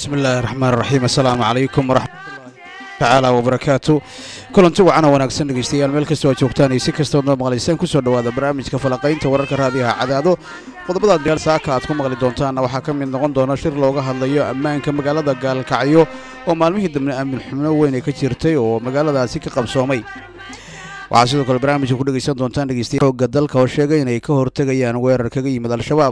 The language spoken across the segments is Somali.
بسم الله الرحمن الرحيم السلام عليكم ورحمة الله تعالى وبركاته كلنتي وعنا wanaagsan dhageystayaal meel kasta oo joogtaan iyo si kasta oo maqlaysaan ku soo dhawaada barnaamijka falaqaynta wararka raadiyaha cadaado qodobada diyaar saaka aad ku maqli doontaan waxa ka mid noqon doona shir looga hadlayo ammaanka magaalada Gaalkacyo oo maalmihii dambe amni xumo weyn ka jirtay oo magaaladaasi ka qabsoomay waxaa sidoo kale barnaamijka ku dhageysan doontaan dhageystayaal xoogga dalka oo sheegay inay ka hortagayaan weerar kaga yimid al-shabaab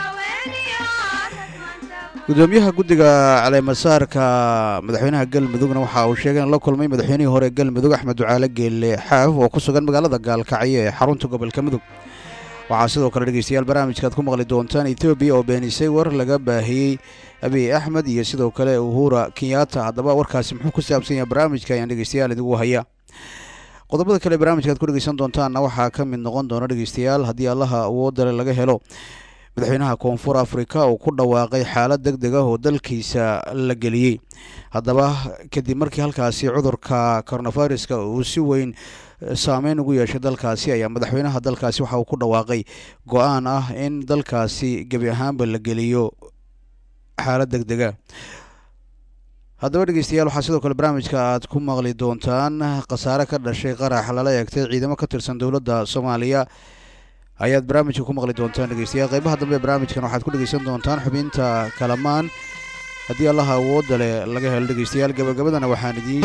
gudoomiyaha guddiga caleemasaarka madaxweynaha galmudugna waxa uu sheegay in la kulmay madaxweynihii hore galmudug axmed ducaale geelle xaaf oo ku sugan magaalada Gaalkacyo ee xarunta gobolka mudug waxaa sidoo kale dhageystayaal barnaamijka aad ku maqli doontaan Ethiopia oo beenisay war laga baahiyay Abiy Ahmed iyo sidoo kale Uhuru Kenyatta haddaba warkaasi muxuu ku saabsan yahay barnaamijka ayaan dhageystayaal idigu haya qodobada kale barnaamijka aad ku dhageysan doontaan waxa ka mid noqon doona dhageystayaal haddii allaha awoodda laga helo madaxweynaha koonfur Afrika oo ku dhawaaqay xaalad degdeg ah oo dalkiisa la geliyay haddaba kadib markii halkaasi cudurka coronavirus uu si weyn saameyn ugu yeeshay dalkaasi ayaa madaxweynaha dalkaasi waxa uu ku dhawaaqay go'aan ah in dalkaasi gabi ahaanba la geliyo xaalad degdeg ah haddaba dhageystayaal waxaa sidoo kale barnaamijka aad ku maqli doontaan khasaare ka dhashay qarax lala eegtay ciidamo ka tirsan dowladda Soomaaliya ayaad barnaamijka ku maqli doontaan dhageystayaal qaybaha dambe barnaamijkan waxaad ku dhageysan doontaan xubinta kalamaan haddii allaha awoodda leh laga helo dhageystayaal gabagabadana waxaan idiin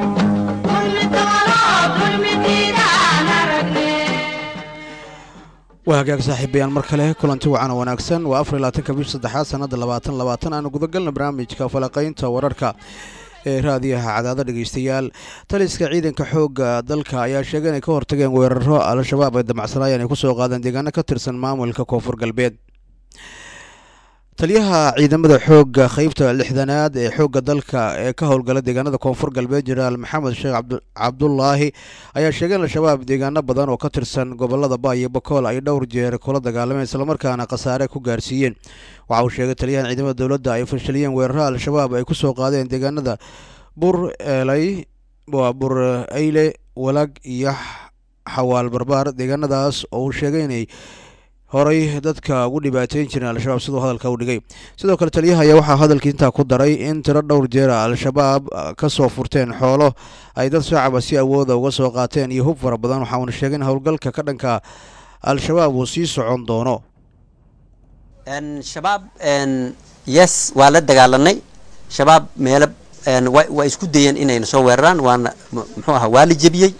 وهاجاك صاحب بيان مركله كلنتي وعنا وناكسن وافر لا تكبير صدحات سنه 2020 انا غدغلنا برنامجka falaqaynta wararka ee raadiyaha cadaadada dhageystayaal taliska ciidanka xooga dalka ayaa sheegay inay ka hortageen weeraro al-shabaab ay damacsanayeen ay ku soo qaadeen deegaano ka tirsan maamulka koonfur galbeed taliyaha ciidamada xooga qaybta 6aad ee xooga dalka ee ka howlgala deegaanada koonfur galbeed Jeneraal Maxamed Sheekh Cabdullaahi ayaa sheegay in al-shabaab deegaano badan oo ka tirsan gobolada Baay iyo Bakool ay dhowr jeer kula dagaalameen isla markaana khasaare ku gaarsiiyeen waxa uu sheegay taliyaha ciidamada dawladda ay fashiliyeen weeraro al-shabaab ay ku soo qaadeen deegaanada Bur Eyle Walag iyo Xawaal Barbaar deegaanadaas oo uu sheegay inay horay dadka ugu dhibaateyn jireen al-shabaab sidoo hadalka u dhigay sidoo kale taliyaha ayaa waxa hadalkiisa inta ku daray in tiro dhowr jeer al-shabaab ka soo furteen xoolo ay dad shacab si awood uga soo qaateen iyo hub fara badan waxa uu sheegay in howlgalka ka dhanka al-shabaab uu sii socon doono shabaab yes waa la dagaalanay shabaab meel way isku dayeen inay soo weeraraan waana muxuu ahaa waa la jabiyay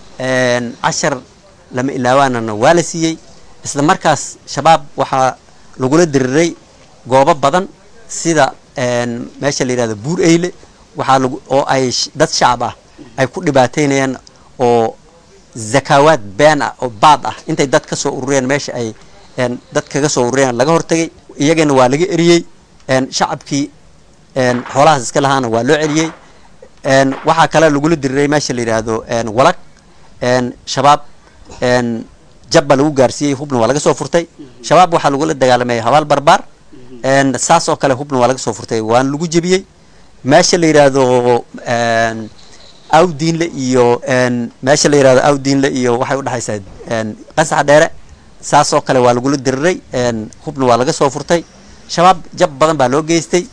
10 lama ilaawaanana waa la siiyay isla markaas shabaab waxa lagu la diriray goobo badan sida meesha la yiraahdo Buur Eyle waxa lagu oo ay dad shacab ah ay ku dhibaateynayaan oo zakawaad been ah oo baad ah intay dad ka soo urureen meesha ay dad kaga soo urureen laga hortagay iyagana waa laga eriyay shacabkii xoolahaas iska lahaana waa loo celiyay waxa kale lagu la diriray meesha la yiraahdo Walag shabaab jabba lagu gaarsiiyay hubna waa laga soo furtay shabaab waxa lagu la dagaalamay Xawaal Barbaar saas oo kale hubna waa laga soo furtay waan lagu jabiyay meesha la yiraahdo Awdiinle iyo meesha la yiraahdo Awdiinle iyo waxay u dhaxaysaa qasax dheere saas oo kale waa lagu la diriray hubna waa laga soo furtay shabaab jab badan baa loo geystay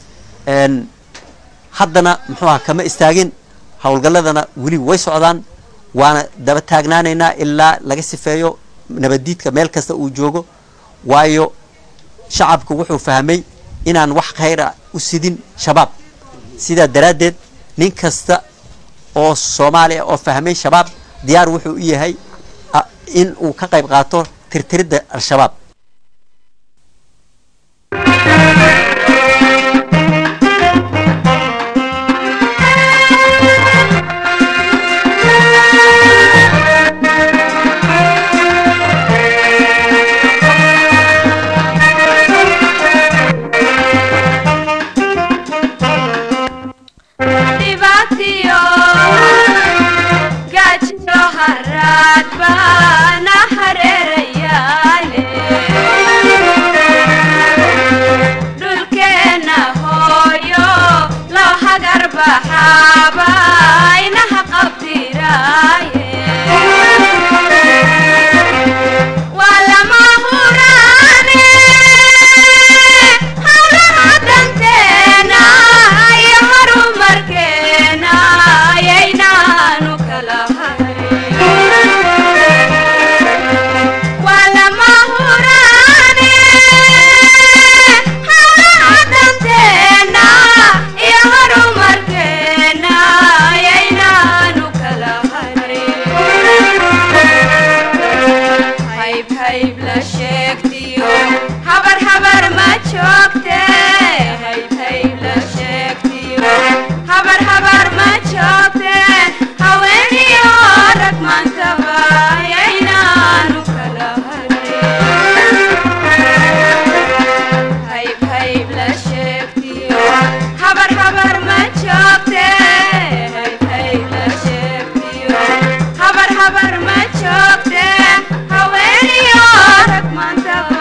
haddana muxuu ah kama istaagin hawlgaladana wali way socdaan waana daba taagnaanaynaa ilaa laga sifeeyo nabadiidka meel kasta uu joogo waayo shacabku wuxuu fahmay inaan wax khayr ah u sidin shabaab sida daraadeed nin kasta oo Soomaaliya oo fahmay shabaab diyaar wuxuu u yahay in uu ka qayb qaato tirtirida al-shabaab Harad bana hareerayale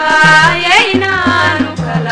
ayaynaanu kala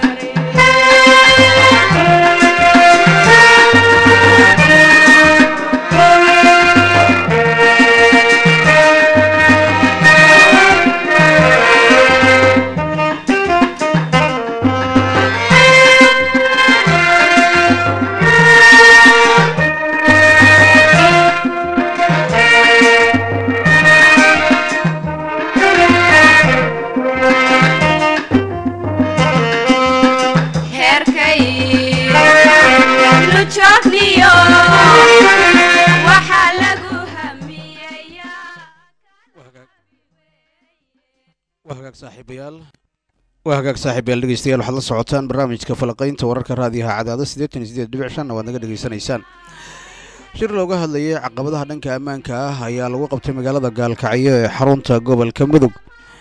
waa hagaag saaxiibayaal dhegeystayaal waxaad la socotaan barnaamijka falaqaynta wararka raadiyaha cadaado 88.5 waad naga dhegeysanaysaan. shir looga hadlayay caqabadaha dhanka ammaanka ah ayaa lagu qabtay magaalada gaalkacyo ee xarunta gobolka mudug.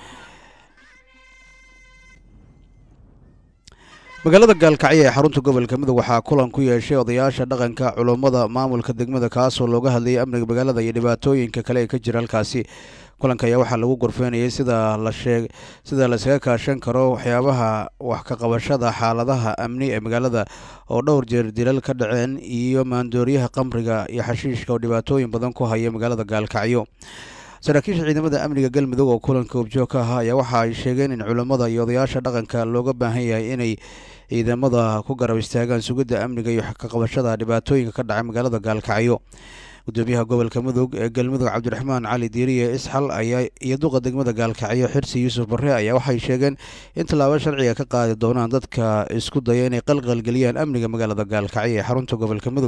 magaalada gaalkacyo ee xarunta gobolka mudug waxaa kulan ku yeeshay odayaasha dhaqanka culummada maamulka degmada kaasoo looga hadlayay amniga magaalada iyo dhibaatooyinka kale ee ka jira halkaasi. kulanka ayaa waxaa lagu gorfeynayay sida lasaga kaashan karo waxyaabaha wax ka qabashada xaaladaha amni ee magaalada oo dhowr jeer dilal ka dhaceen iyo maandooriyaha qamriga iyo xashiishka oo dhibaatooyin badan ku haya magaalada gaalkacyo. saraakiisha ciidamada amniga galmudug oo kulanka ubjoog ka ahaa ayaa waxa ay sheegeen in culammada iyo odayaasha dhaqanka looga baahan yahay inay ciidamada ku garab istaagaan sugidda amniga iyo ka qabashada dhibaatooyinka ka dhacay magaalada gaalkacyo. gudoomiyaha gobolka mudug ee galmudug cabdiraxmaan cali diiriye isxal ayaa iyo duqa degmada gaalkacyo xirsi yuusuf barre ayaa waxay sheegeen in tallaabo sharciga ka qaadi doonaan dadka isku daya inay qalqalgeliyaan amniga magaalada gaalkacyo ee xarunta gobolka mudug.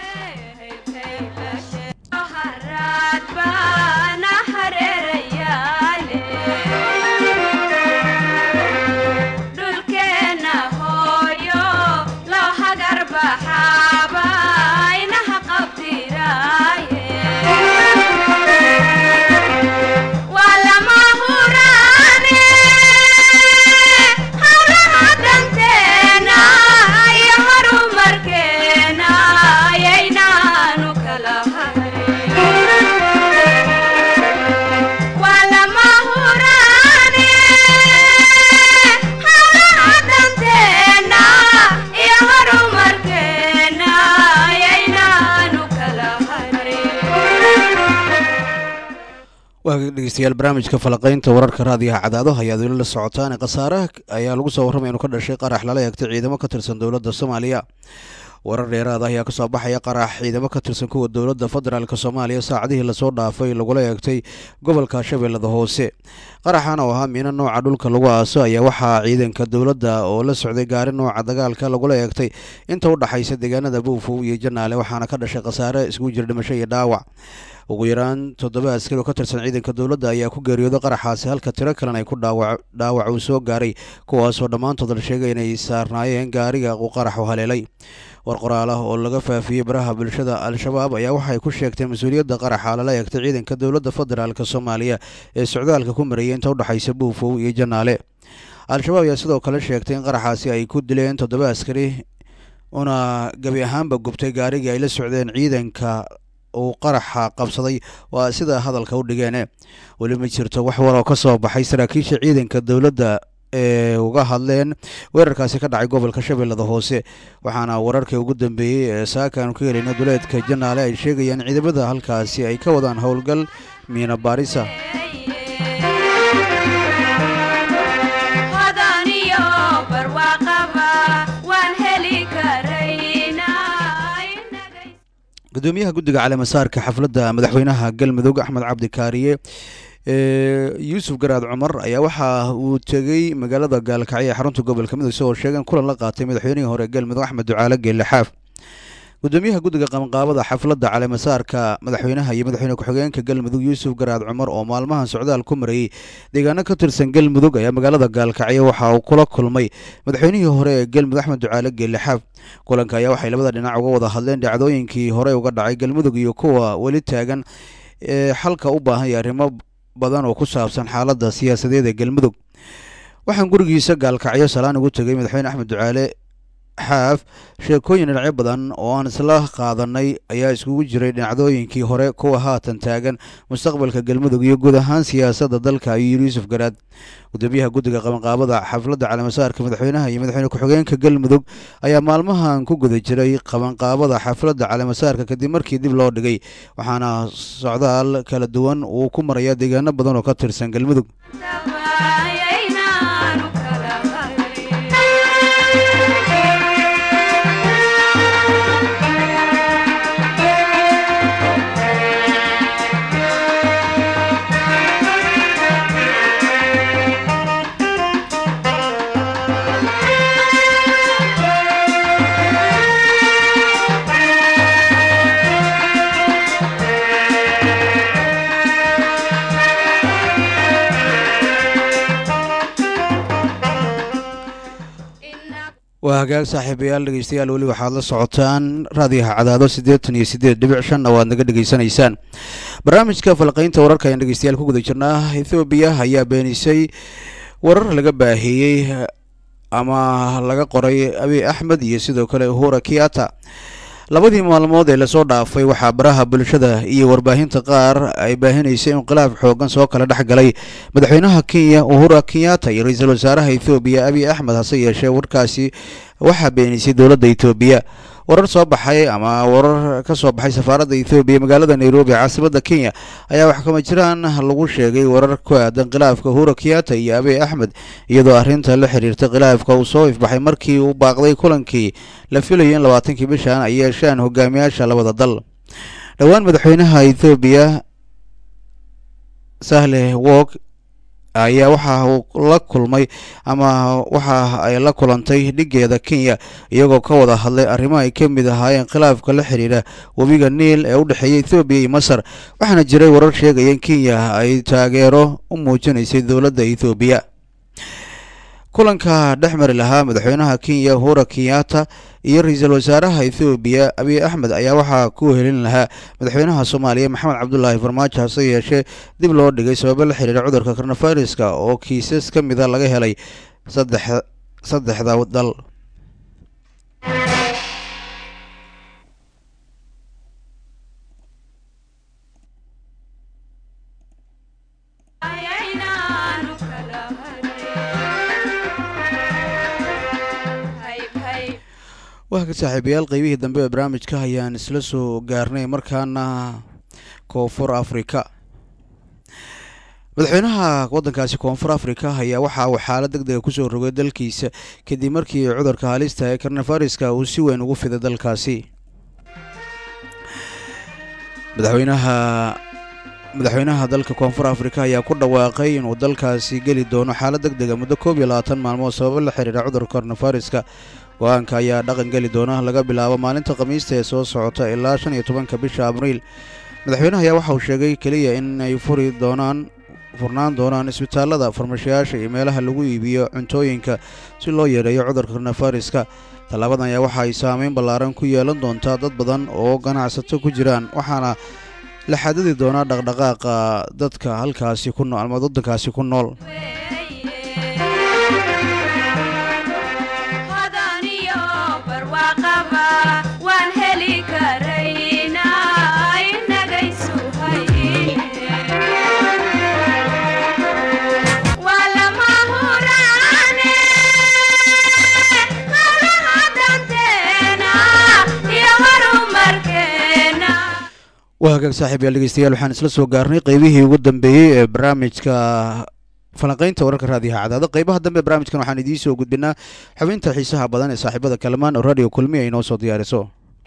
dhegeystayaal barnaamijka falaqaynta wararka raadiyaha cadaado ayaad weli la socotaan. khasaare ayaa lagu soo warramay inuu ka dhashay qarax lala eegtay ciidamo ka tirsan dowladda soomaaliya. warar dheeraad ah ayaa kasoo baxaya qarax ciidamo ka tirsan kuwa dowladda federaalk soomaaliya saacadihii lasoo dhaafay lagula eegtay gobolka shabeellada hoose. qaraxan oo ahaa miino nooca dhulka lagu aaso ayaa waxaa ciidanka dowladda oo la socday gaari nooca dagaalka lagula eegtay inta u dhaxaysa deegaanada buufow iyo janaale waxaana ka dhashay khasaare isugu jira dhimasho iyo dhaawac. ugu yaraan 7 askari oo ka tirsan ciidanka dowladda ayaa ku geeriyooday qaraxaasi halka tiro kalena ay ku dhaawac uu soo gaaray kuwaasoo dhammaantood la sheegay inay saarnaayeen gaariga uu qaraxu haleelay. war qoraal ah oo laga faafiyey baraha bulshada al-shabaab ayaa waxay ku sheegtay mas-uuliyadda qaraxa lala eegtay ciidanka dowladda federaalk soomaaliya ee socdaalka ku marayay inta u dhaxaysa buufow iyo janaale. al-shabaab ayaa sidoo kale sheegtay in qaraxaasi ay ku dileen 7 askari una gebi ahaanba gubtay gaarigii ay la socdeen ciidanka uu qaraxa qabsaday waa sida hadalka u dhigeen. weli ma jirto wax war oo ka soo baxay saraakiisha ciidanka dowladda ee uga hadleen weerarkaasi ka dhacay gobolka shabeellada hoose waxaana wararkii ugu dambeeyey ee saakaanu ka helayna duleedka janaale ay sheegayaan ciidamada halkaasi ay ka wadaan howlgal miina baarisa. gudoomiyaha guddiga caleemasaarka xafladda madaxweynaha galmudug axmed cabdi kaariye yuusuf garaad cumar ayaa waxa uu tegey magaalada gaalkacyo ee xarunta gobolka mudug isagoo sheegeen kulan la qaatay madaxweynihii hore galmudug axmed ducaale geelle xaaf. gudoomiyaha guddiga qabanqaabada xafladda caleemasaarka madaxweynaha iyo madaxweyne ku-xigeenka galmudug yuusuf garaad cumar oo maalmahan socdaal ku marayey deegaano ka tirsan galmudug ayaa magaalada gaalkacyo waxa uu kula kulmay madaxweynihii hore ee galmudug axmed ducaale geelle xaaf. kulanka ayaa waxay labada dhinac uga wada hadleen dhacdooyinkii hore uga dhacay galmudug iyo kuwa weli taagan ee xalka u baahan iyo arrimo badan oo ku saabsan xaaladda siyaasadeed ee galmudug. waxaan gurigiisa gaalkacyo salaan ugu tegay madaxweyne axmed ducaale xaaf sheekooyin dhinacyo badan oo aan isla qaadanay ayaa iskugu jiray dhinacdooyinkii hore kuwa haatan taagan mustaqbalka galmudug iyo guud ahaan siyaasadda dalka ayuu yidhi yuusuf garaad gudoomiyaha guddiga qabanqaabada xafladda caleemasaarka madaxweynaha iyo madaxweyne ku-xigeenka galmudug ayaa maalmahan ku guda jiray qabanqaabada xafladda caleemasaarka kadib markii dib loo dhigay waxaana socdaal kala duwan uu ku maraya deegaano badan oo ka tirsan galmudug. waa hagaag saaxiibayaal dhegeystayaal weli waxaad la socotaan raadiyaha cadaado 88.5 oo aad naga dhegeysanaysaan barnaamijka falqaynta wararka ayaan dhegeystayaal ku guda jirnaa. Ethiopia ayaa beenisay warar laga baahiyey ama laga qoray Abiy Ahmed iyo sidoo kale Uhuru Kenyatta labadii maalmood ee lasoo dhaafay waxaa baraha bulshada iyo warbaahinta qaar ay baahinaysay inqilaab xoogan soo kala dhexgalay madaxweynaha Kenya Uhuru Kenyatta iyo ra'iisul wasaaraha Ethiopia Abiy Ahmed hase yeeshee warkaasi waxaa beenisay dowladda Ethiopia. warar soo baxay ama warar ka soo baxay safaaradda Ethiopia magaalada Nairobi caasimadda Kenya ayaa wax kama jiraan lagu sheegay warar ku aadan khilaafka Uhuru Kenyatta iyo Abiy Ahmed iyadoo arrinta la xiriirta khilaafka uu soo ifbaxay markii uu baaqday kulankii la filayay in 20kii bishan ay yeeshaan hogaamiyaasha labada dal. dhowaan madaxweynaha Ethiopia Sahle Work ayaa waxa uu la kulmay ama waxa ay la kulantay dhigeeda Kenya iyagoo ka wada hadlay arrimo ay ka mid ahaayeen khilaafka la xiriira wabiga Niil ee u dhaxeeya Ethiopia iyo Masar waxaana jiray warar sheegaya in Kenya ay taageero u muujinaysay dowladda Ethiopia. kulanka dhexmari lahaa madaxweynaha Kenya Uhuru Kenyatta iyo ra'iisul wasaaraha Ethiopia Abiy Ahmed ayaa waxaa ku helin lahaa madaxweynaha Soomaaliya Maxamed Cabdullaahi Farmaajo hase yeeshee dib loo dhigay sababo la xiriira cudurka coronavirus oo kiisas ka mid ah laga helay saddexda dal. waa ka saaxiibayaal qaybihii dambe ee barnaamijka ayaan isla soo gaarnay markaana koonfur Afrika. madaxweynaha waddankaasi koonfur Afrika ayaa waxa uu xaalad degdeg ku soo rogay dalkiisa kadib markii cudurka halista ee coronavirus uu si weyn ugu fiday dalkaasi. madaxweynaha dalka koonfur Afrika ayaa ku dhawaaqay inuu dalkaasi geli doono xaalad degdeg muddo 21 maalmood sabab la xiriira cudurka coronavirus. go'aanka ayaa dhaqan geli doona laga bilaabo maalinta Khamiista ee soo socota ilaa 15 bisha Abriil. madaxweynaha ayaa waxa uu sheegay kaliya in ay furnaan doonaan isbitaalada, farmashiyaasha iyo meelaha lagu iibiyo cuntooyinka si loo yareeyo cudurka coronavirus. tallaabadan ayaa waxa ay saameyn ballaaran ku yeelan doontaa dad badan oo ganacsato ku jiraan waxaana la xadidi doonaa dhaqdhaqaaqa dadka halkaasi ku nool ama waddankaasi ku nool. waa hagaag saaxiibayaal dhegeystayaal waxaan isla soo gaarnay qaybihii ugu dambeeyey ee barnaamijka falanqaynta wararka raadiyaha cadaado. qaybaha dambe barnaamijkan waxaan idiin soo gudbinaa xubinta xiisaha badan ee saaxiibada kalamaan oo radio kulmiya inoo soo diyaariso.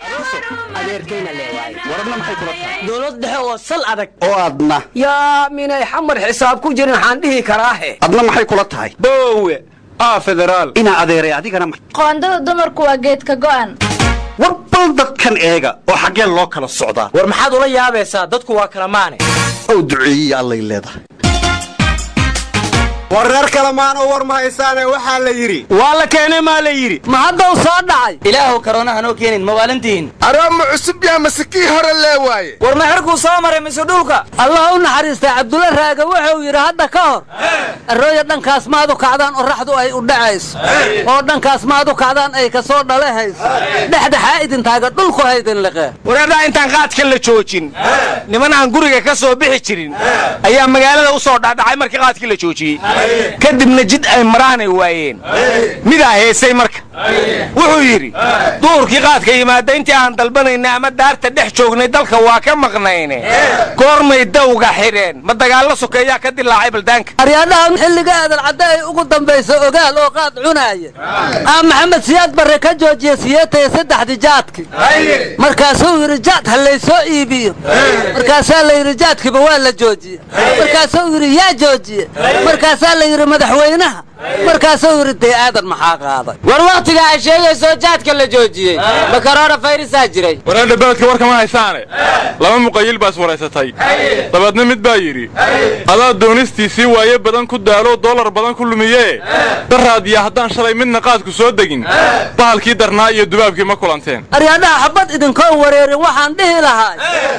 dowlad dhexe oo sal adag oo adna yaa minay xamar xisaab ku jirin waxaan dhihi karaahe adna maxay kula tahay boowe federaal ina adeeray adigana qoondada dumarku waa geedka go'an war bal dadkan eega oo xaggeen loo kala socdaa war maxaad ula yaabaysaa dadku waa kala maane oo duceeyay allay leedahay wareer kale maano war ma haysaane waxaa la yidhi waa la keenay maa la yidhi ma hadda u soo dhacay ilaahu karoona hanoo keenin ma waalantihiin araama cusub yaa masikii hore lee waaye war ma xirkuu soo maray mise dhulka allah u naxariistay cabdulla raaga wuxuu yidhi hadda ka hor arooya dhankaas maad u kacdaan oraxdu ay u dhacayso oo dhankaas maad u kacdaan ay ka soo dhalehayso dhexdhexaa idintaaga dhulku haydin liqee wareedhaa intaan qaadka la joojin niman aan guriga ka soo bixi jirin ayaa magaalada u soo dhaadhacay markii qaadkii la joojiyey kadibna jid ay maraanay waayeen midaa heesay marka wuxuu yidhi duurkii qaadka yimaada intii aan dalbanayna ama daarta dhex joognay dalka waa ka maqnayne goormay dawga xidheen ma dagaallo sokeeyaa ka dilaacay baldaanka aryaadhahan xilliga aadan cadde ay ugu dambayso ogaal oo qaad cunaaya maxamed siyaad barre ka joojiye siyeetaya saddexdii jaadki markaasuu yidhi jaad ha laysoo iibiyo markaasaa la yidhi jaadkiiba waa la joojiye markaasuu yidhi yaa joojiye markaasaa la yidhi madaxweynaha markaasuu yidhi dee aadan maxaa qaaday war wakhtiga ay sheegayso jaadka la joojiyey ma korona fayrasaa jiray wareedha beledka warka ma haysaane laba muqayil baas waraysatay dabeedna mid baa yidhi adaa doonistiisii waaye badan ku daalo dollar badan ku lumiyee daraadiya haddaan shalay midna qaadku soo degin bahalkii darnaa iyo dubaabkii ma kulanteen aryaadhaha xabad idinkoo wareerin waxaan dhihi lahaa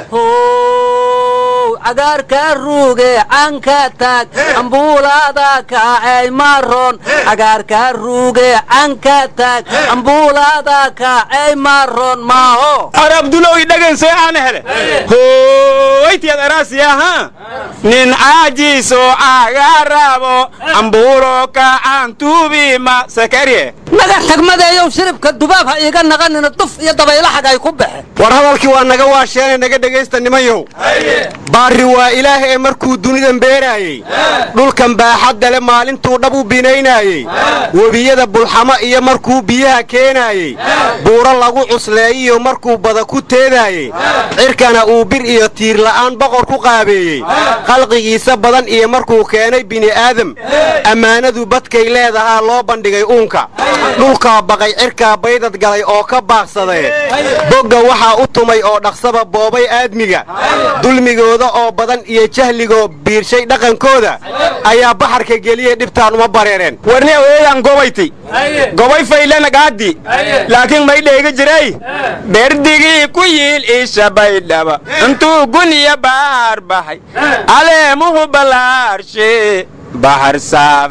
cagaarka ruuge canka taag ambuulaada kaacay maroon cagaarka ruuge canka taag ambuulaada kaacay maroon maaho arabdulow idhaganse aan hele hooytiyad araasiya ha nin caajiso agarabo ambuulo kacan tuubima sakariye naga tagmadeeyow shiribka dubaab ha iiga naqanina duf iyo dabaylaxag ay ku baxeen war hadalkii waa naga waasheenay naga dhegaysta nimayow baarri waa ilaah ee markuu dunidan beeraayey dhulkan baaxadda le maalintuu dhab u binaynaayey webiyada bulxamo iyo markuu biyaha keenaayey buuro lagu cusleeyiyo markuu bada ku teedaayey cirkana uu bir iyo tiir la'aan boqor ku qaabeeyey khalqigiisa badan iyo markuu keenay bini'aadam ammaanadu badkay leedahaa loo bandhigay uunka dhulkaa baqay cirkaa baydad galay oo ka baaqsadee bogga waxaa u tumay oo dhaqsaba boobay aadmiga dulmigooda oo badan iyo jahligoo biirshay dhaqankooda ayaa baxarka geliyey dhibtaan uma bareereen warni aweeyaan gobayti gobay faylana gaadi laakiin may dheega jiray berdigii ku yiil isha baydhaba intuu guniya baar baxay aleemuhu balaarshe bahar saaf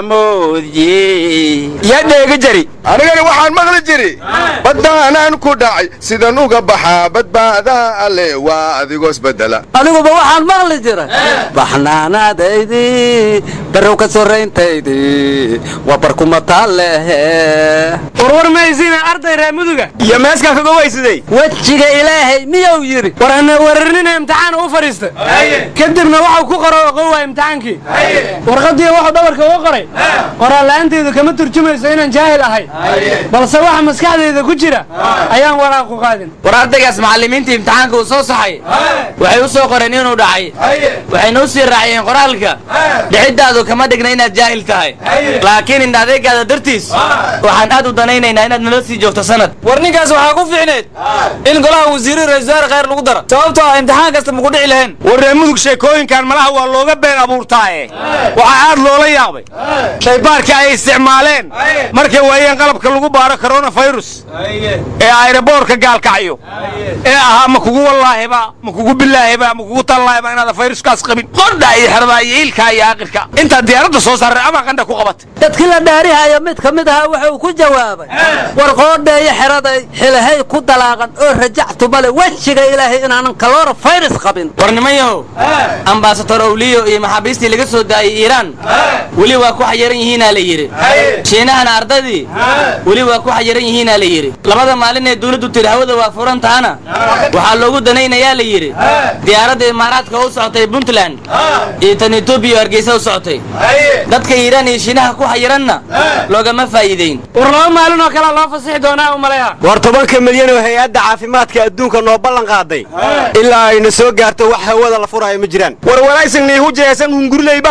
laamoodye yaa dheega jari anigana waxaan maqli jiri baddaanaan ku dhacay sidan uga baxaa badbaadaa alle waa adigoos bedela aniguba waxaan maqli jiray baxnaanaadaydii barrow ka sorrayntaydii waa barkuma taallehe warwar maysiina arday reer muduga iyo meeskaa ka gobaysaday wejiga ilaahay miyuu yidhi war hana weerarnina imtixaan u fadhiistay kadibna waxau ku qoro oqowaa imtixaankii warqadii wuxuu dhabarka uga qoray qoraala'aanteedu kama turjumayso inaan jaahil ahay balse waxa maskaxdayda ku jira ayaan waraaqu qaadin war ardaygaas macallimiintii imtixaanka uu soo saxay waxay u soo qoreen inuu dhacay waxayna u sii raaciyeen qoraalka dhixiddaadu kama dhigna inaad jaahil tahay laakiin indha adeegaada dartiis waxaan aad u danaynaynaa inaad nala sii joogto sanad war ninkaas waxaa ku fiicneed in golaha wasiirri ra-isul wasaare khayr lagu daro sababtoo ah imtixaan kasta maku dhici lahayn war reer mudug sheekooyinkan malaha waa looga been abuurtaaye waxaa aad loola yaabay shaybaarkii ay isticmaaleen markay waayeen qalabka lagu baaro koronafirus ee ayraboorka gaalkacyo ee ahaa ma kugu wallaahiba ma kugu bilaahiba ma kugu tallaahiba inaad fayruskaas qabin qordha iyo xerdaa iyo ilkaa iyo aqirka intaad diyaaradda soo saaray ama qandha ku qabatay dadkii la dhaarihayo mid ka mid ahaa wuxuu ku jawaabay war qoodheeyo xeraday xilahay ku dalaaqan oo rajactu male wejiga ilaahay inaanan koronafirus qabin war nimanyahow ambaasador owliyo iyo maxaabiistii laga soo daayay iiraan weli waa ku xayiran yihiinaa la yidhi shiinahana ardaydii weli waa ku xayiran yihiinaa la yidhi labada maalin ee dawladdu tiri hawada waa furan tahana waxaa loogu danaynayaa la yidhi diyaaradda imaaraadka u socotay puntland iyo tan etoobiya hargeysa u socotay dadka iiraan iyo shiinaha ku xayiranna loogama faa'iideyn war laba maalin oo kalea loo fasixi doonaa u maleeha war 10 milyan oo hay-adda caafimaadka adduunka noo ballan qaaday ilaa ayna soo gaarto wax hawada la furaayo ma jiraan war walaaysan niihu jeesan hungurley bahayna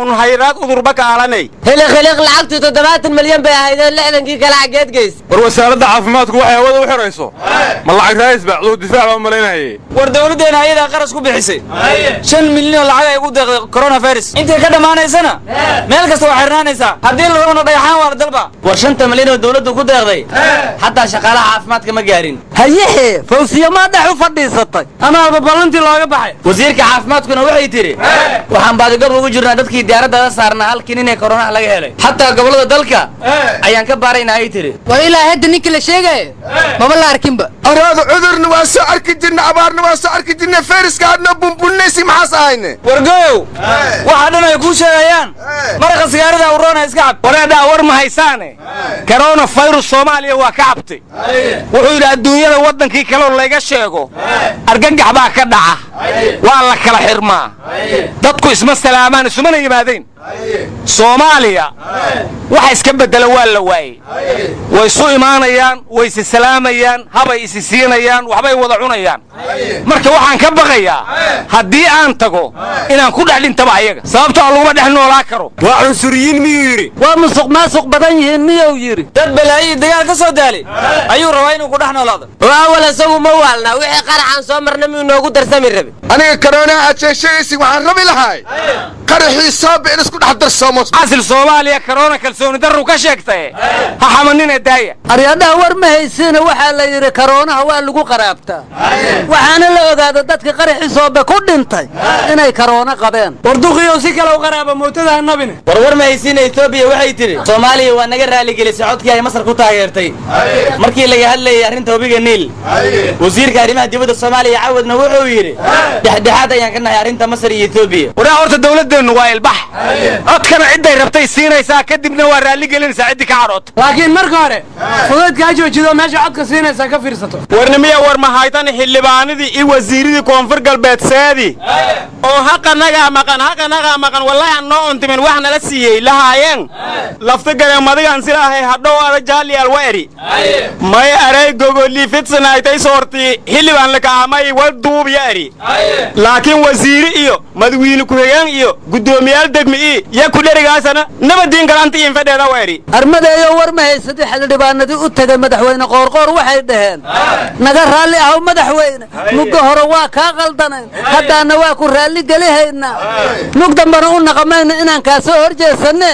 un hayraad udurba ka alanay hiliq lacagtu 70 milyan bay ahaydeen 60kii kala xageed geys war wasaaradda caafimaadku waxay hawada u xirayso ma lacag raayis bacdu difaac baa malaynaayay war dawladdeena ayada qarash ku bixisay 5 milyan oo lacag ay ugu deeqday coronavirus intay ka dhamaanaysana meel kasta waa xirnaanaysaa haddii la rabana dhayaxaan waa dalba war 5 milyan oo dawladdu ku deeqday hatta shaqaalaha caafimaadka ma gaarin hayehe fawsiya ma dhax u fadhiisatay ama ballantii looga baxay wasiirka caafimaadkuna waxay tiri waxaan baadigob ugu jirnaa dadkii diyaaradda saarnaa halkii inay corona laga helay hatta gobolada dalka ayaan ka baaraynaa ay tiri war ilaa hadda ninka la sheegay maba la arkinba araada cudurna waa soo arki jirna abaarna waa soo arki jirna fayraska adna bumbulnaysi maxaas ahayne wargoyow waxa dhan ay ku sheegayaan marqa sigaarada urona iska cab wareeda war ma haysaane corona virus Soomaaliya waa ka cabtay wuxuu yiri adduunyada wadankii kale laga sheego argagax baa ka dhaca waa la kala xirmaa dadku isma salaamaan isuma yimaadeen Soomaaliya waxa iska bedela waa la waayay way soo imaanayaan way is salaamayaan habay is siinayaan waxbay wada cunayaan marka waxaan ka baqayaa haddii aan tago inaan ku dhaxdhintaba ayaga sababtoo lagu dhex noolaa karo waa cunsuriyiin miyuu yiri waa musuq badan yihiin miyuu yiri dad balaayi dagaal ka soo daalay ayuu rabaa inuu ku dhex noolaado waa wala sagu ma waalna wixii qaraxan soo marna miyuu noogu darsami rabi aniga corona aad sheegaysi waxaan rabi lahay qaraxii soo bixin isku dhex darsamo asil Soomaaliya corona kalsooni darro ka sheegtay ha xamanina daaya ariyadaha war ma haysiina waxa la yiri corona waa lagu qaraabtaa waxaana la ogaado dadka qaraxii soo ku dhintay inay corona qabeen warduqiyo si kale u qaraaba mootada nabina war ma haysiina Ethiopia waxay tiri Soomaaliya waa naga raali gelisay codkii ay Masar ku taageertay markii laga hadlayay arrinta wabiga Niil wasiirka arrimaha dibadda Soomaaliya Caawadna wuxuu yiri dhexdhexaad ayaan ka nahay arrinta Masar iyo Ethiopia waraa horta dawladdeenu waa ilbax codkana ciday rabtay siinaysaa kadibna waa raali gelinaysaa cidi ka carood laakiin marka hore fudeedka joojido meesha codka siinaysaa ka fiirsato warnimiya war ma haytan xildhibaanadii iyo wasiiradii koonfur galbeed saadi oo haqanaga maqan wallahi aan noo untimin wax nala siiyay lahaayeen lafta galeen madigan silaahay hadhow ada jaali alweeri may aray gogoli fitsanaaytay soorti xildhibaan la kaamay wal duub yaari laakiin wasiiri iyo madaxweyne ku xigeen iyo gudoomiyaal degmi iyo ku dharigaasana nabadiin garanti in fadheeda weeri armadeeyo war ma haysadii xildhibaanadii u tagay madaxweyne qoorqoor waxay dhaheen naga raali ah madaxweyne mugga hore waa ka qaldanay hadana waa ku raali galihayna mug dambana u naqamayna inaan ka soo horjeesane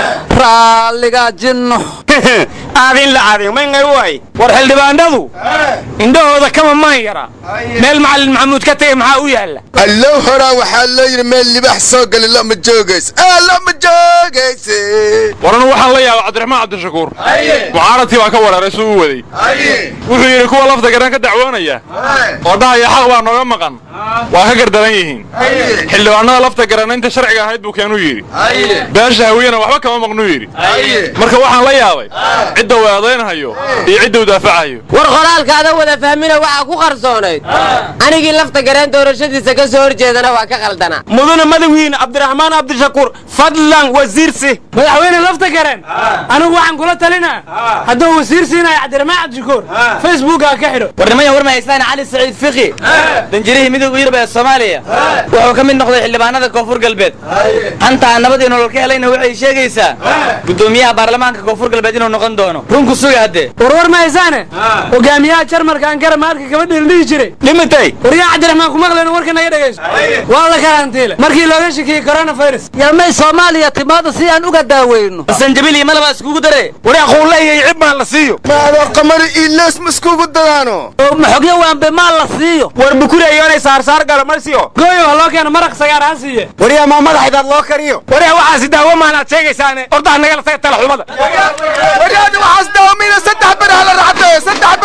raaliga jinno aadin la aadin ma ngay way war xildhibaanadu indhahooda kama maan yara meel macallin maxamuud ka tagay maxaa u yaala allow hora waxa la yiri meel libax soo gal la ma joogays la ma joogays waran waxa la yaabay Cabdiraxmaan Cabdishakuur mucaaradkii waa ka wararay soo waday wuxuu yiri kuwa lafta garan ka dacwoonaya oo dhaaya xaq waa nooga maqan waa ka gardaran yihiin xildhibaanada lafta garan inta sharciga ahayd buu keenu yiri beesha hawiyana waxba kama maqnuu yiri marka waxaan la yaabay cidda weedaynayo iyo cidda u daafacayo war qoraalkaada wada fahmina waxa ku qarsoonayd anigii lafta garan doorashadiisa ka soo horjeedana waa ka qaldana mudana madaxweyne Cabdiraxmaan Cabdishakuur fadlan wasiirsi madaxweyne lafta garan anigu waxaan kula talinaa hadduu wasiir siinay Cabdiraxmaan Cabdishakuur Facebook ka xiro warnimada war ma haystaan Ali Saciid Fiqi danjirihi midowga Yurub ee Soomaaliya wuxuu ka mid noqday xildhibaanada Koonfur Galbeed anta nabadii nolol ka helayna waxay sheegaysaa gudoomiyaha baarlamaanka Koonfur Galbeed inuu noqon doono runku sugaade war ma haysaane hogaamiyaha Jarmalka Ankara maarka kaba dhilii jiray limitay wariya Cabdiraxmaan ku maqleen warka naga dhageyso waa la karantiile markii looga shakiyay coronavirus yaa may Soomaaliya timaado si aan uga daaweyno sanjabil iyo malaba iskugu darey wariya quuleeyay cib ma la siiyo maado qamari ilas maskugu dadaano oo maxogyo waan be ma la siiyo war bukureeyo inay saar galo marsiyo gooyo loo keeno maraq sagaar aan siiye wariya ma madaxda loo kariyo wariya waxa si daawo ma aad sheegaysan ordaha naga la tala xumada wariya waxa daawo mina saddex bar hala raxday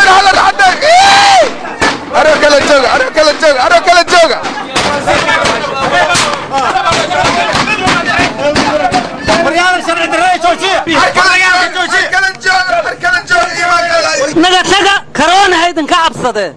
aro kala jooga wariya sharci darray joojiya naga taga corona haydan ka cabsadeen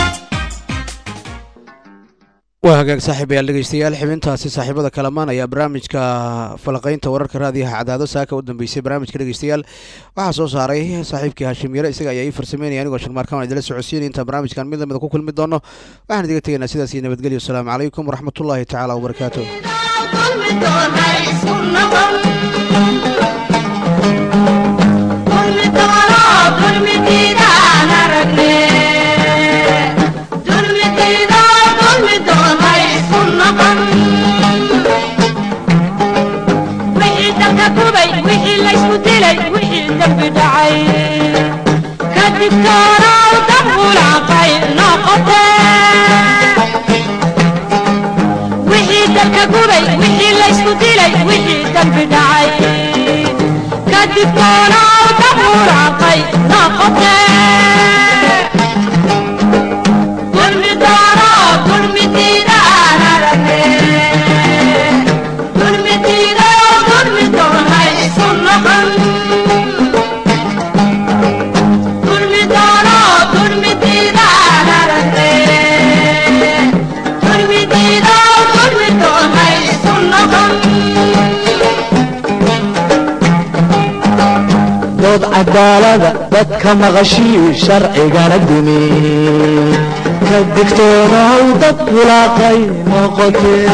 waa hagaag saaxiibayaal dhegeystayaal xibintaasi saaxiibada kalamaan ayaa barnaamijka falaqaynta wararka raadiyaha cadaado saaka u dambeysay barnaamijka dhegeystayaal waxaa soo saaray saaxiibkii Hashim Yare isaga ayaa ii farsameynaya anigoo Sharmarkaan idila socodsiinaya inta barnaamijkan mid lamid ku kulmi doono waxaan idiga tegaynaa sidaas iyo nabadgelyo. Assalaamu calaykum waraxmatullaahi tacaala wabarakaatuh. cadaalada dadka maqashii sharcigana dumi ka digtoonow dad wulaaqay noqotee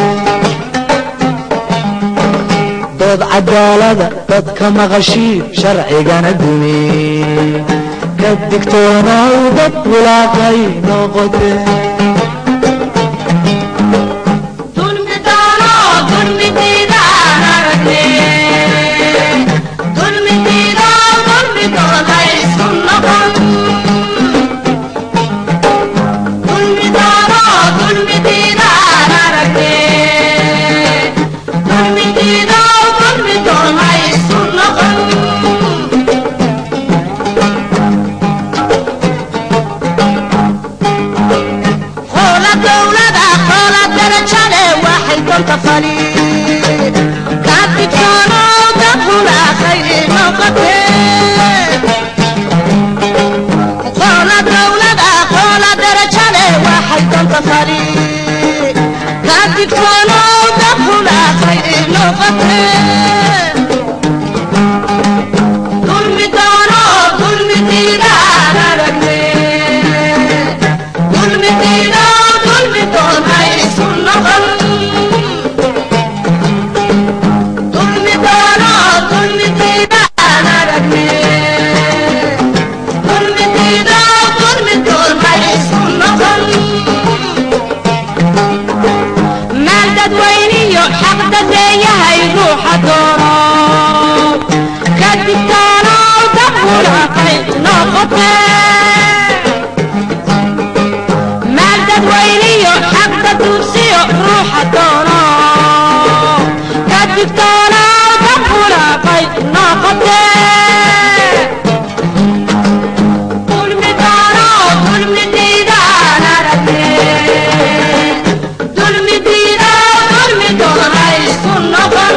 dood cadaalada dadka maqashii sharcigana dumi ka digtoonow dad wulaaqay noqotee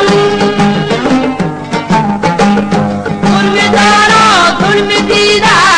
Dulmidida